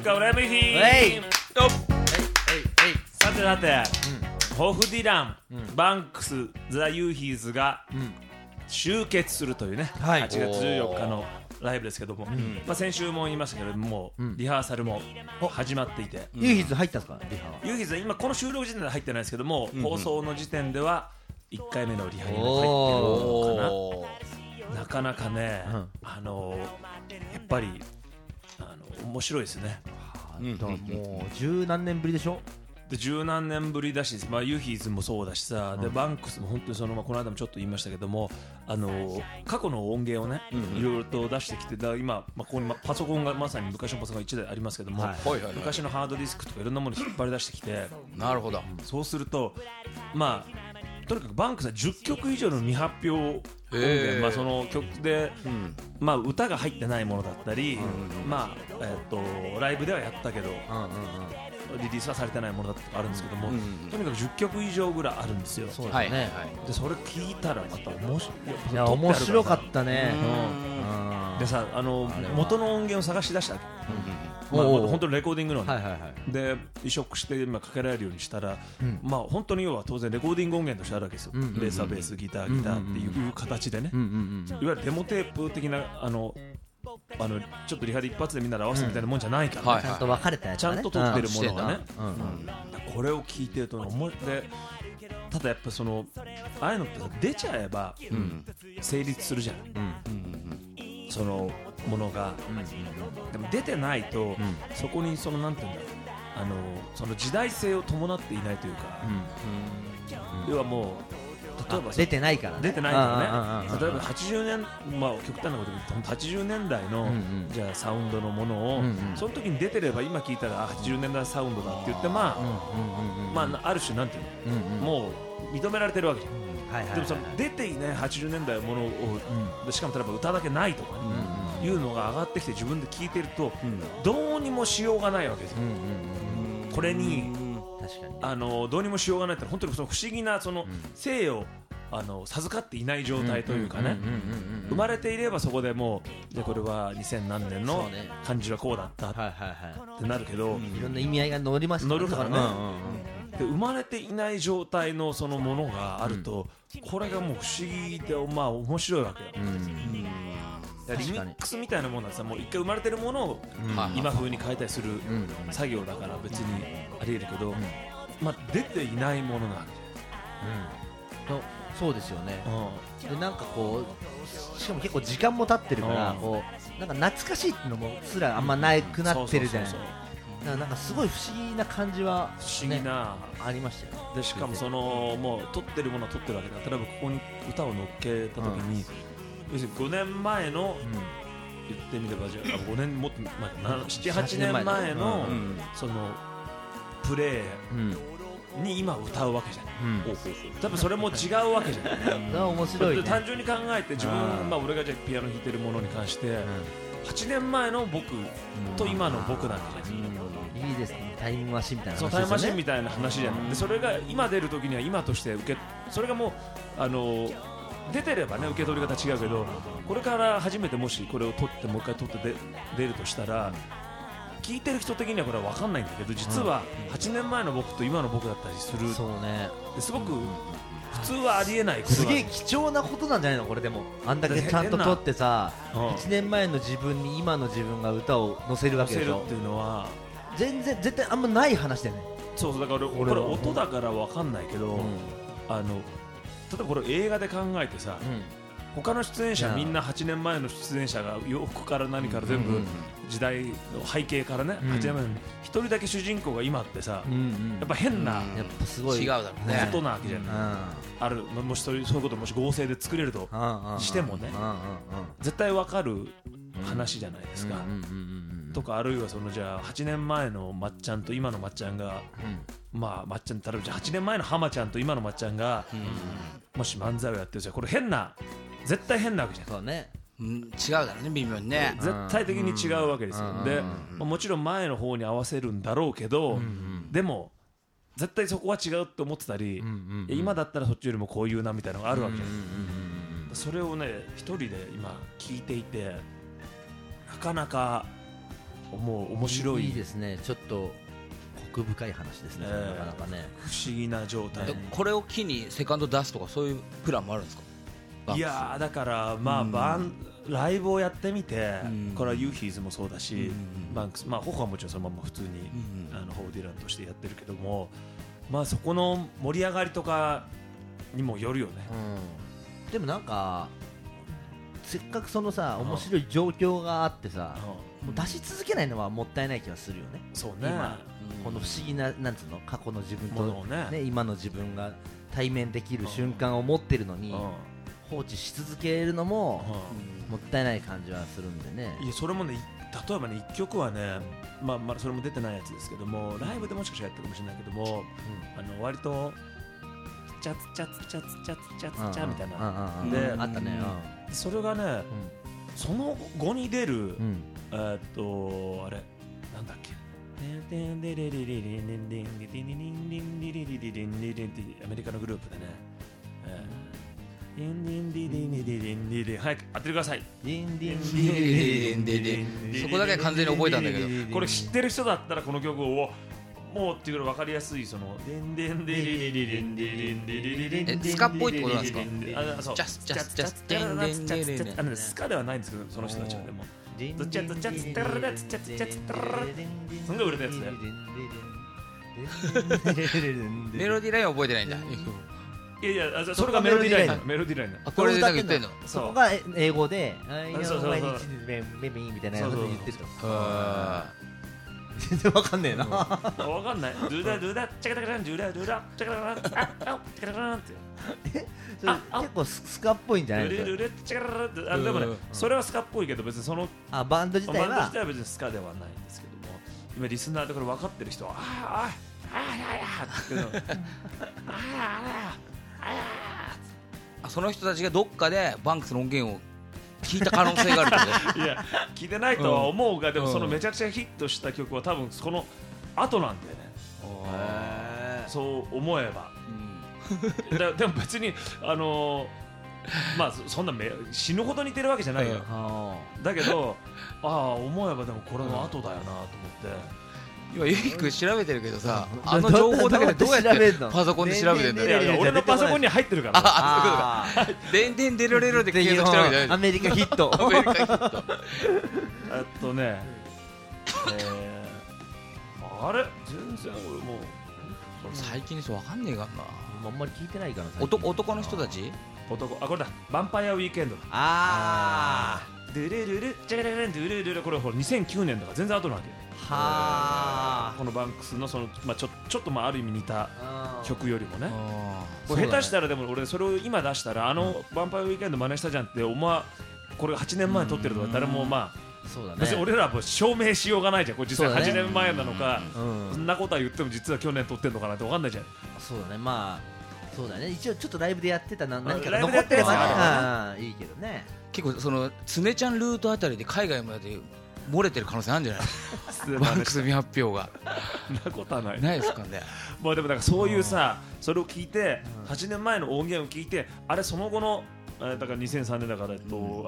カウラメヒーさてさて、ホフ・ディラン、バンクス、ザ・ユーヒーズが集結するというね、 はい 8月14日のライブですけども、先週も言いましたけれども、リハーサルも始まっていて、 ユーヒーズ入ったんですか、リハは。 ユーヒーズは今この収録時点では入ってないですけども、放送の時点では1回目のリハに入ってるのかな。なかなかね、やっぱり面白いですね。 もう十何年ぶりでしょ。 で十何年ぶりだし、ユーヒーズもそうだしさ、でバンクスも本当にこの間もちょっと言いましたけども、過去の音源をね、いろいろと出してきて、だ今、ここにパソコンがまさに昔のパソコンが1台ありますけども、昔のハードディスクとかいろんなものを引っ張り出してきて、 なるほど。 そうするととにかくバンクスは10曲以上の未発表音源、その曲で、歌が入ってないものだったり、ライブではやったけど、リリースはされてないものだとかあるんですけども、とにかく10曲以上ぐらいあるんですよ。 そうですね。 でそれ聞いたらまた面白い。 いや面白かったね。 でさ、元の音源を探し出したわけ。本当にレコーディングので移植して今かけられるようにしたら、本当に要は当然レコーディング音源としてあるわけですよ。ベースはベース、ギターっていう形でね、いわゆるデモテープ的なちょっとリハで一発でみんなで合わせるみたいなもんじゃないから、 ちゃんと分かれたやつちゃんと撮ってるものがね、これを聞いてると思って、ただやっぱああいうのって出ちゃえば成立するじゃん、そのものが。でも出てないと、そこになんていうんだろう、その時代性を伴っていないというか、要はもう例えば出てないからね。 例えば80年、極端なこと言うと80年代のじゃあサウンドのものを、その時に出てれば今聞いたら80年代サウンドだって言って、ある種なんていうの、もう認められてるわけじゃん。でも出ていない80年代のものを、しかも例えば歌だけないとかいうのが上がってきて自分で聞いてると、どうにもしようがないわけですよ。これにどうにもしようがないって本当に不思議な生を授かっていない状態というかね、生まれていればそこでもうでこれは2000何年の漢字はこうだったってなるけど、 いろんな意味合いが乗りますからね。で生まれていない状態のそのものがあると、これがもう不思議で面白いわけよ。リミックスみたいなものはさ、もう一回生まれてるものを今風に変えたりする作業だから別にありえるけど、出ていないものなわけじゃん。 そうですよね。でなんかこうしかも結構時間も経ってるから、こうなんか懐かしいってのもすらあんまなくなってるじゃない。なんかすごい不思議な感じはありましたよ。 でしかももう撮ってるものは撮ってるわけだ。例えばここに歌を乗っけた時に、要するに5年前の言ってみればじゃあ5年もっと7、8年前のそのプレーに今歌うわけじゃない。多分それも違うわけじゃない。 面白いね。 単純に考えて自分、俺がじゃあピアノ弾いてるものに関して8年前の僕と今の僕なんじゃない。 いいですね。タイムマシンみたいな話ですよね。 タイムマシンみたいな話じゃない。でそれが今出る時には今としてそれがもう出てればね受け取り方違うけど、これから初めてもしこれを取ってもう一回取って出るとしたら、聞いてる人的にはこれは分かんないんだけど、実は8年前の僕と今の僕だったりする。 そうね。 すごく普通はありえないこと。 すげえ貴重なことなんじゃないのこれ。でもあんだけちゃんと取ってさ、1年前の自分に今の自分が歌を載せるわけでしょ。 っていうのは全然絶対あんまない話だよね。 そうだからこれ音だから分かんないけど、例えばこれ映画で考えてさ、他の出演者みんな8年前の出演者が洋服から何から全部時代の背景からね、8年前の一人だけ主人公が今ってさ、やっぱ変なやっぱすごい違うだろうね。 ことなわけじゃない。あるもしそういうこともし合成で作れるとしてもね、絶対わかる話じゃないですか。とかあるいはじゃあ8年前のまっちゃんと今のまっちゃんが、まっちゃん例えばじゃあ8年前の浜ちゃんと今のまっちゃんがもし漫才をやってるじゃこれ絶対変なわけじゃん。 そうね。 違うだろうね、微妙にね。 絶対的に違うわけですよ。でもちろん前の方に合わせるんだろうけど、でも絶対そこは違うって思ってたり、今だったらそっちよりもこういうなみたいなのがあるわけじゃん。それをね一人で今聞いていて、なかなかもう面白い、 いいですね。ちょっとコク深い話ですね、なかなかね。 不思議な状態、 これを機にセカンド出すとかそういうプランもあるんですか？ いやだからまあライブをやってみて、これはユーヒーズもそうだし、バンクス、まあホホはもちろんそのまま普通にホーディランとしてやってるけども、まあそこの盛り上がりとかにもよるよね。 でもなんかせっかくそのさ面白い状況があってさ、もう出し続けないのはもったいない気がするよね。 そうね。 今この不思議ななんつうの過去の自分とね今の自分が対面できる瞬間を持ってるのに放置し続けるのももったいない感じはするんでね。 いやそれもね、例えばね1曲はね、まあそれも出てないやつですけども、ライブでもしかしたらやってるかもしれないけども、割とチャツチャツチャツチャツチャツチャみたいなであったね。 それがね、その後に出るあれなんだっけ、アメリカのグループでね、早く当ててください。 そこだけ完全に覚えたんだけど、 これ知ってる人だったらこの曲をもうっていうの分かりやすい、そのスカっぽいってことなんですか？ そうスカではないんですけど、その人たちはでもどっちゃどっちゃつったらだつっちゃつっちゃつったらすんごい売れたやつでメロディーラインは覚えてないんだ。 いやいや、それがメロディーラインだ。メロディーラインだ。 これでなんか言ってんの？ そこが英語で毎日ベビーみたいなこと言ってると。全然わかんねえな。 わかんない。ドゥダドゥダチャカタカランドゥダドゥダチャカタカランあチャカタカランって。 結構スカっぽいんじゃないですか？ ドゥダドゥダチャカタカランって。でもね、それはスカっぽいけど別にそのバンド自体は別にスカではないんですけども、今リスナーでこれ分かってる人はその人たちがどっかでバンクスの音源を聞いた可能性があるっていや聞いてないとは思うが、でもそのめちゃくちゃヒットした曲は多分この後なんだよね。そう思えば、でも別にまあそんな死ぬほど似てるわけじゃないよ。だけど思えばでもこれの後だよなと思って。 今ゆきくん調べてるけどさ、あの情報だけでどうやってパソコンで調べてんだよ。 いや俺のパソコンに入ってるから。 でんでんでろれろで検索してるわけじゃない。 アメリカヒット。 アメリカヒット。 あれ全然俺もう最近の人わかんねえからな。 あんまり聞いてないから。 男の人たち？ これだ。ヴァンパイアウィーケンド。ドゥルルルチャララランドゥルルル、これ2009年だから全然後なわけ。このバンクスのそのちょっとある意味似た曲よりもね。下手したらでも俺それを今出したらヴァンパイアウィーケンド真似したじゃんってこれが8年前に撮ってるとか誰も別に俺らは証明しようがないじゃん。これ実際8年前なのか、そんなことは言っても実は去年撮ってるのかなって分かんないじゃん。 そうだね。そうだね。一応ちょっとライブでやってた何か残ってればいいけどね。 結構その常ちゃんルートあたりで海外まで漏れてる可能性あるんじゃない？バンクス未発表が。 そんなことはない。 ないですかね。 でもなんかそういうさ、それを聞いて8年前の音源を聞いて、あれその後のだから2003年だから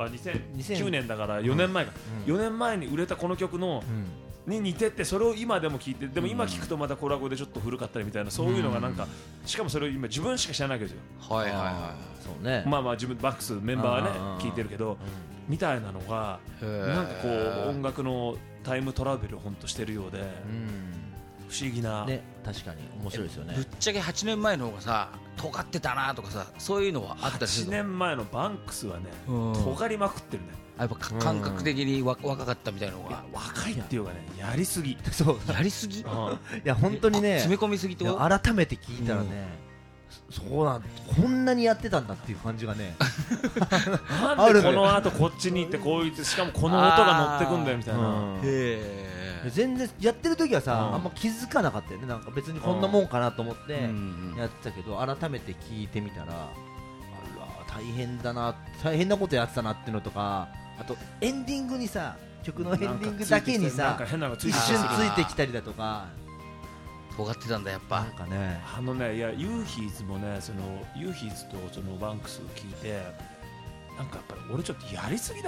2009年だから4年前か、4年前に売れたこの曲のに似てて、それを今でも聞いて、でも今聞くとまたコラボでちょっと古かったりみたいな、そういうのがなんか、しかもそれを今自分しか知らないわけですよ。 そうね。 自分バックスメンバーはね聞いてるけどみたいなのがなんかこう音楽のタイムトラベルを本当してるようで不思議な。 ね、確かに面白いですよね。 ぶっちゃけ8年前の方がさ尖ってたなとかさ、そういうのはあったりするの？ 8年前のバンクスはね尖りまくってるね。 やっぱ感覚的に若かったみたいなのが。 若いっていうかね、やりすぎ。 そうやりすぎ。いや本当にね、 詰め込みすぎってこと？ 改めて聞いたらね、こんなにやってたんだっていう感じがね。 なんでこの後こっちに行ってこう言って、しかもこの音が乗ってくんだよみたいな。 全然やってる時はさ、あんま気づかなかったよね。なんか別にこんなもんかなと思ってやってたけど、改めて聞いてみたら、大変なことやってたなっていうのとか、あとエンディングにさ、曲のエンディングだけにさ一瞬ついてきたりだとか。 尖ってたんだやっぱ。 なんかね、 いやユーヒーズもね、ユーヒーズとそのバンクスを聞いて、なんかやっぱり俺ちょっとやりすぎだね。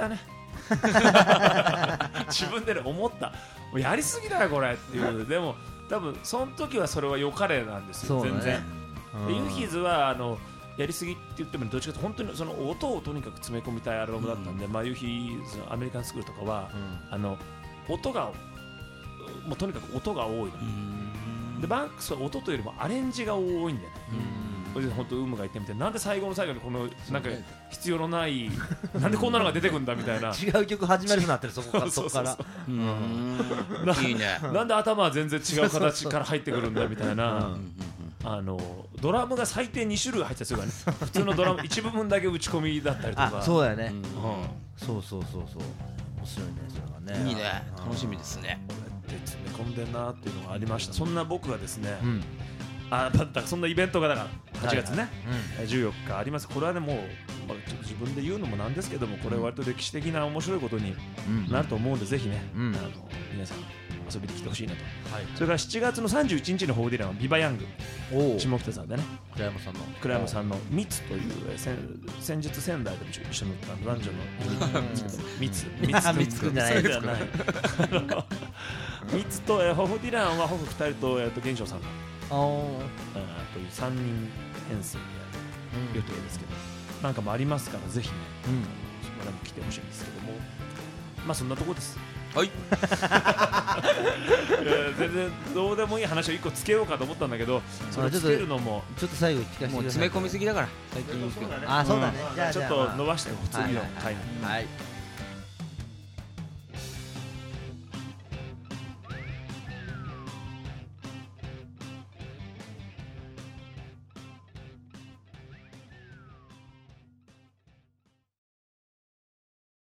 自分でね思った。もうやりすぎだよこれっていう。でも多分その時はそれは良かれなんですよ、全然。でユーヒーズはやりすぎって言ってもどっちかというと本当にその音をとにかく詰め込みたいアルバムだったんで、まあユーヒーズアメリカンスクールとかは、音がもうとにかく音が多い。でバンクスは音というよりもアレンジが多いんだよね。それで本当ウムが言ってみて、なんで最後の最後にこのなんか必要のないなんでこんなのが出てくるんだみたいな違う曲始まるようになってる、そこからいいね。 なんで頭は全然違う形から入ってくるんだみたいな。ドラムが最低2種類入ってたりするからね。普通のドラム一部分だけ打ち込みだったりとか。 そうだよね。そう面白いねそれがね。 いいね、楽しみですね。 詰め込んでんなっていうのがありました。そんな僕がですね、そんなイベントがだから8月ね、14日あります。これはねもう、ちょっと自分で言うのもなんですけども、これは割と歴史的な面白いことになると思うんで、ぜひね、皆さん遊びに来てほしいなと。それから7月の31日のホーディランはビバヤング下北沢でね、倉山さんのミツという先日仙台でも一緒に男女のミツくんじゃないミツとホフディランはホフ2人と玄翔さんのという3人編成でやる予定ですけど、なんかもありますからぜひね、そこらも来てほしいんですけども、まあそんなとこです。 はい。 全然どうでもいい話を1個つけようかと思ったんだけど、それつけるのもちょっと最後聞かせてください。 もう詰め込みすぎだから最近。 そうだね。 ちょっと伸ばして次の回に。 はい。